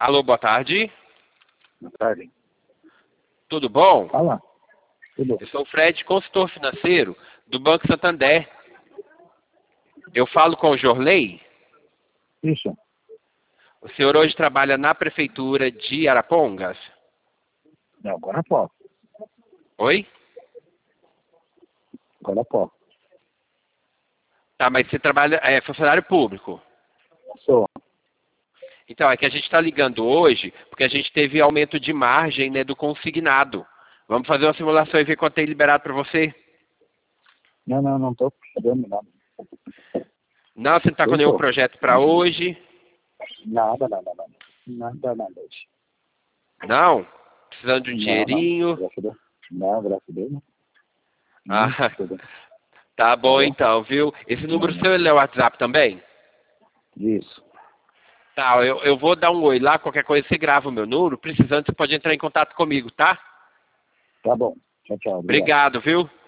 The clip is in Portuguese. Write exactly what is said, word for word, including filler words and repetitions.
Alô, boa tarde. Boa tarde. Tudo bom? Fala. Tudo. Eu sou o Fred, consultor financeiro do Banco Santander. Eu falo com o Jorley. Isso. O senhor hoje trabalha na prefeitura de Arapongas? Não, agora posso. Oi? Agora posso. Tá, mas você trabalha, é funcionário público? Sou. Então, é que a gente está ligando hoje porque a gente teve aumento de margem, né, do consignado. Vamos fazer uma simulação e ver quanto tem liberado para você? Não, não, não estou sabendo nada. Não, você não está com Eu nenhum tô. projeto para hoje? Nada, nada, nada. Nada, nada. Não? Precisando de um Não, dinheirinho? não. Graças a Deus. Não, graças a Deus, não. Ah, Hum, tudo. tá bom Tá bom? então, viu? Esse número Não, seu ele é o WhatsApp também? Isso. Tá, eu, eu vou dar um oi lá, qualquer coisa você grava o meu número, precisando você pode entrar em contato comigo, tá? Tá bom. Tchau, tchau. Obrigado. Obrigado, viu?